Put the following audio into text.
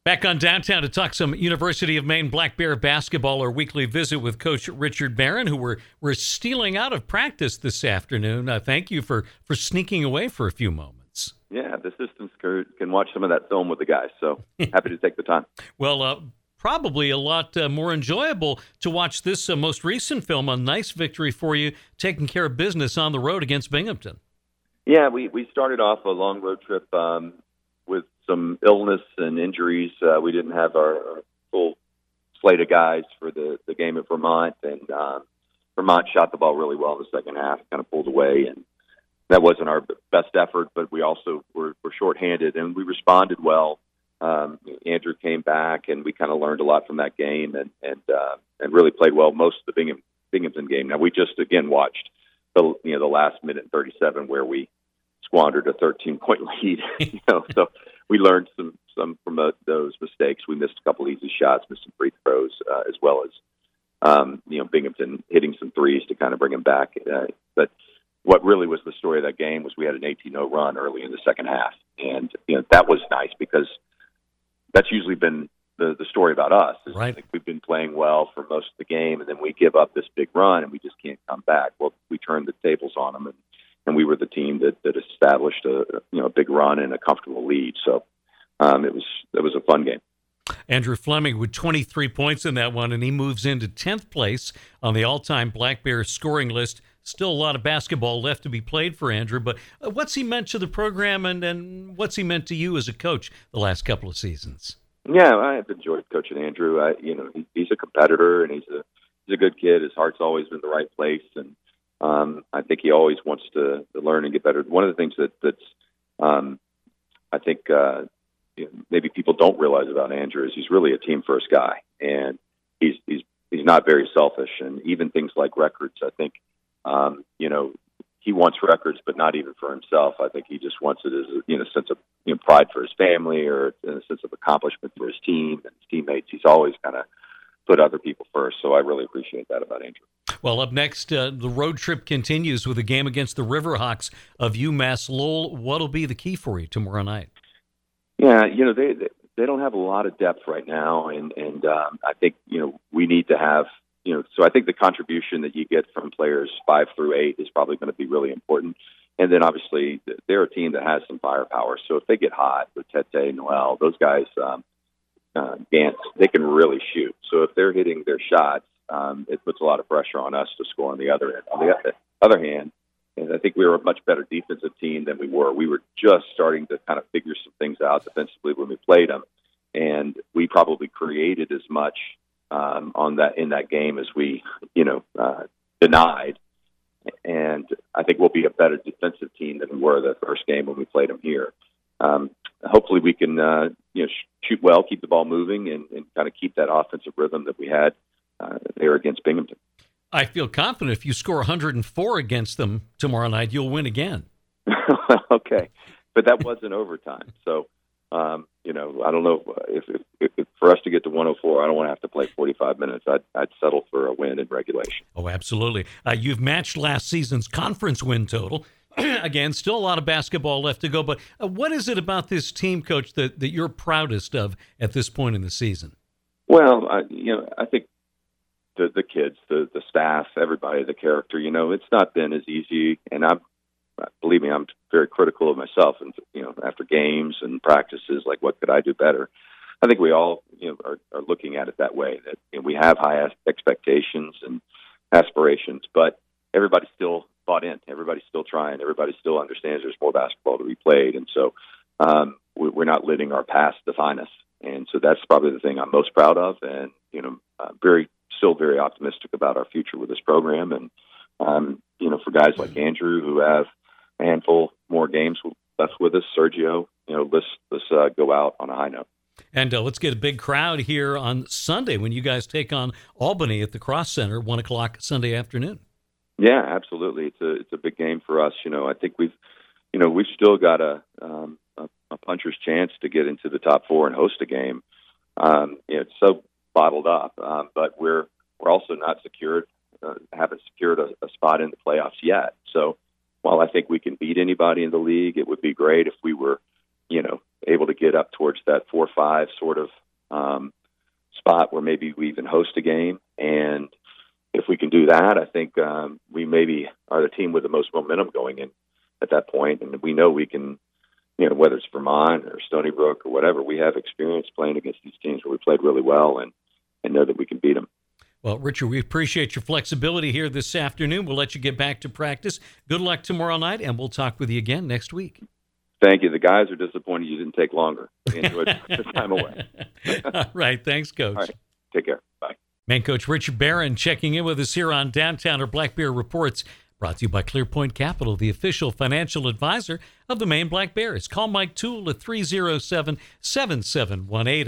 Back on Downtown to talk some University of Maine Black Bear basketball, our weekly visit with Coach Richard Barron, who we're stealing out of practice this afternoon. Thank you for sneaking away for a few moments. Yeah, the assistants can watch some of that film with the guys, so happy to take the time. Well, probably a lot more enjoyable to watch this most recent film, a nice victory for you, taking care of business on the road against Binghamton. Yeah, we started off a long road trip with some illness and injuries. We didn't have our full slate of guys for the game at Vermont, and Vermont shot the ball really well in the second half, kind of pulled away, and that wasn't our best effort, but we also were shorthanded, and we responded well. Andrew came back, and we kind of learned a lot from that game, and really played well most of the Binghamton game. Now, we just, again, watched the last minute and 37 where we squandered a 13-point lead. So we learned some from those mistakes. We missed a couple easy shots, missed some free throws, as well as Binghamton hitting some threes to kind of bring them back. But what really was the story of that game was we had an 18-0 run early in the second half, and that was nice because that's usually been the story about us. Right. Like we've been playing well for most of the game, and then we give up this big run, and we just can't come back. Well, we turned the tables on them, and we were the team that established a big run and a comfortable lead. So it was a fun game. Andrew Fleming with 23 points in that one, and he moves into 10th place on the all-time Black Bears scoring list. Still a lot of basketball left to be played for Andrew, but what's he meant to the program, and what's he meant to you as a coach the last couple of seasons? Yeah, I've enjoyed coaching Andrew. He's a competitor, and he's a good kid. His heart's always been in the right place, and I think he always wants to learn and get better. One of the things that's I think maybe people don't realize about Andrew is he's really a team first guy, and he's not very selfish. And even things like records, I think he wants records, but not even for himself. I think he just wants it as a sense of pride for his family, or a sense of accomplishment for his team and his teammates. He's always kind of put other people first, so I really appreciate that about Andrew. Well, up next, the road trip continues with a game against the Riverhawks of UMass Lowell. What'll be the key for you tomorrow night? Yeah, they don't have a lot of depth right now, and I think we need to have so I think the contribution that you get from players 5 through 8 is probably going to be really important. And then obviously they're a team that has some firepower. So if they get hot with Tete, Noel, those guys, Gantz, they can really shoot. So if they're hitting their shots, it puts a lot of pressure on us to score on the other end. On the other hand, and I think we were a much better defensive team than we were. We were just starting to kind of figure some things out defensively when we played them, and we probably created as much in that game as we denied. And I think we'll be a better defensive team than we were the first game when we played them here. Hopefully we can shoot well, keep the ball moving, and kind of keep that offensive rhythm that we had there against Binghamton. I feel confident if you score 104 against them tomorrow night, you'll win again. Okay, but that wasn't overtime. So, I don't know if for us to get to 104, I don't want to have to play 45 minutes. I'd settle for a win in regulation. Oh, absolutely. You've matched last season's conference win total. Again, still a lot of basketball left to go, but what is it about this team, Coach, that you're proudest of at this point in the season? Well, I think the kids, the staff, everybody, the character, it's not been as easy, and believe me, I'm very critical of myself, and after games and practices, like what could I do better? I think we all are looking at it that way, that we have high expectations and aspirations, but everybody's still bought in, everybody's still trying, everybody still understands there's more basketball to be played, and so we're not letting our past define us, and so that's probably the thing I'm most proud of, and still very optimistic about our future with this program, and for guys like Andrew who have a handful more games left with us, Sergio, let's go out on a high note. And let's get a big crowd here on Sunday when you guys take on Albany at the Cross Center, 1 o'clock Sunday afternoon. Yeah, absolutely. It's a big game for us. I think we've still got a puncher's chance to get into the top 4 and host a game. It's so bottled up, but we're also not secured, haven't secured a spot in the playoffs yet. So while I think we can beat anybody in the league, it would be great if we were, able to get up towards that 4-5 sort of spot where maybe we even host a game. And if we can do that, I think we maybe are the team with the most momentum going in at that point. And we know we can, whether it's Vermont or Stony Brook or whatever, we have experience playing against these teams where we played really well and know that we can beat them. Well, Richard, we appreciate your flexibility here this afternoon. We'll let you get back to practice. Good luck tomorrow night, and we'll talk with you again next week. Thank you. The guys are disappointed you didn't take longer. We enjoyed this time away. All right. Thanks, Coach. All right. Take care. Bye. Main Coach Richard Barron checking in with us here on Downtowner Black Bear Reports, brought to you by ClearPoint Capital, the official financial advisor of the Maine Black Bears. Call Mike Toole at 307-7718.